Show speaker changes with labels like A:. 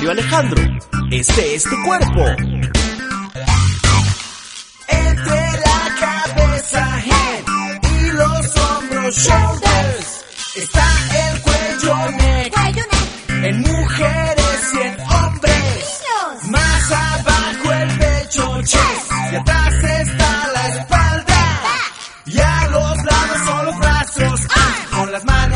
A: Mario Alejandro. Este es tu cuerpo.
B: Entre la cabeza, head, y los hombros, shoulders, está el cuello, neck, en mujeres y en hombres. Más abajo el pecho, chest, y atrás está la espalda. Y a los lados son los brazos, con las manos